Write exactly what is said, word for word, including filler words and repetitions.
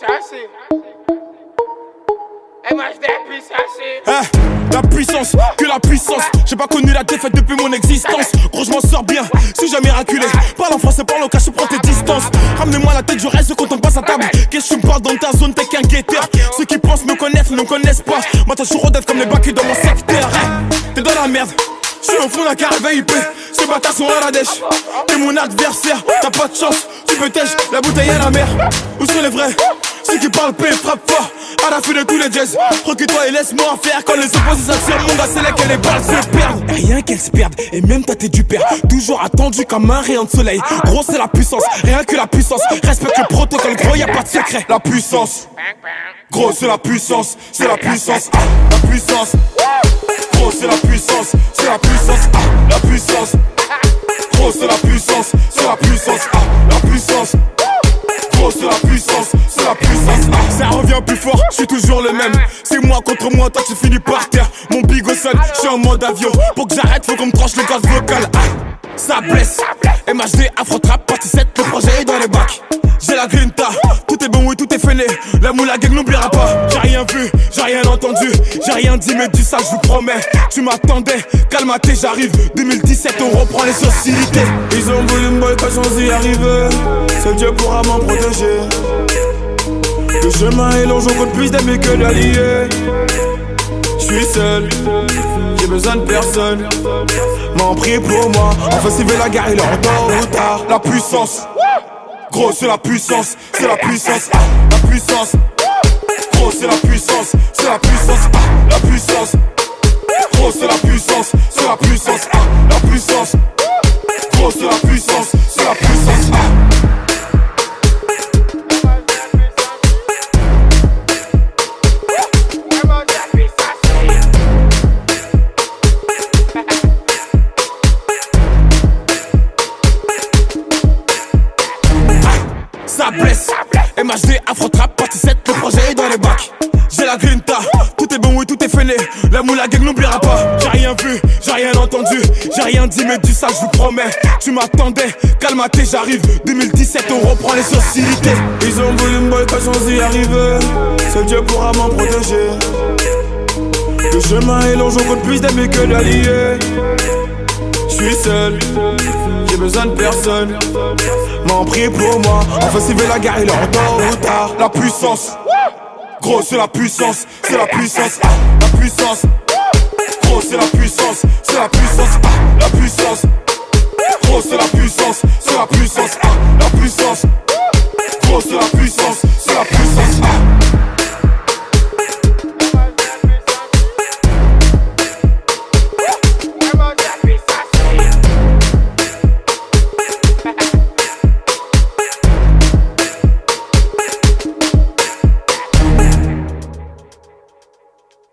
Eh, la puissance, que la puissance. J'ai pas connu la défaite depuis mon existence. Gros, je m'en sors bien, suis jamais miraculé. Parle en français, parle en cash, prends tes distances. Ramenez-moi la tête, je reste quand on passe à table. Qu'est-ce que tu me parles dans ta zone, t'es qu'un guetteur. Ceux qui pensent me connaissent, ne me connaissent pas. Moi, t'as toujours dev comme les bacs dans mon secteur. Eh, t'es dans la merde. J'suis au fond d'un carré V I P, ces bâtards sont à la dèche. T'es mon adversaire, t'as pas de chance, tu peux tèche, la bouteille à la mer. Où sont les vrais? Ceux qui parlent paix, frappe fort, à la fin de tous les jazz. Recule-toi et laisse-moi faire. Quand les opposés s'attirent, mon gars, c'est là que les balles se perdent. Rien qu'elles se perdent, et même ta tête du père. Toujours attendu comme un rayon de soleil. Gros, c'est la puissance, rien que la puissance. Respecte le protocole, gros, y'a pas de secret. La puissance, gros, c'est la puissance, c'est la puissance, ah, la puissance. Gros, c'est la puissance, c'est la puissance, ah, la puissance. Gros, c'est la puissance, c'est la puissance, ah, la puissance. Gros, c'est la puissance, c'est la puissance, ah. Ça revient plus fort, je suis toujours le même. C'est moi contre moi, toi tu finis par terre. Mon bigot sonne, je suis en mode avion. Pour que j'arrête, faut qu'on me tranche le gaz vocal, ah. Ça blesse, M H D, Afro Trap, partie sept, le projet est dans les bacs. J'ai la grinta, tout est bon, oui, tout est fainé. La moula gang n'oubliera pas. J'ai rien vu, j'ai rien entendu, j'ai rien dit, mais du ça, je vous promets. Tu m'attendais, calme-toi, j'arrive. deux mille dix-sept, on reprend les hostilités. Ils ont voulu me boycotter sans y arriver. Seul Dieu pourra m'en protéger. Le chemin est long, j'en compte plus d'amis que d'alliés. J'suis seul, j'ai besoin de personne. M'en prie pour moi, enfin s'il veut la guerre, il est en tôt ou tard. La puissance, gros c'est la puissance, c'est la puissance, ah, la puissance. Gros c'est la puissance, c'est la puissance, ah, la puissance. Gros c'est la puissance, c'est la puissance, ah, la puissance. Gros c'est la puissance, c'est la puissance, ah. Ça blesse, M H D, Afro Trap, partie sept, le projet est dans les bacs. J'ai la grinta, tout est bon, oui, tout est fainé. La moula gang n'oubliera pas. J'ai rien vu, j'ai rien entendu, j'ai rien dit, mais du ça, je vous promets. Tu m'attendais, calme-toi, j'arrive. deux mille dix-sept, on reprend les hostilités. Ils ont voulu me boycotter sans y arriver. Seul Dieu pourra m'en protéger. Le chemin est long, j'en compte plus d'amis que d'alliés. J'suis seul, j'ai besoin de personne. M'en prie pour moi, enfin s'il veut la guerre, il est en tôt ou tard. La puissance, gros c'est la puissance, c'est la puissance, ah, la puissance. Gros c'est la puissance, c'est la puissance, ah, la puissance. Gros c'est la puissance, c'est la puissance, ah.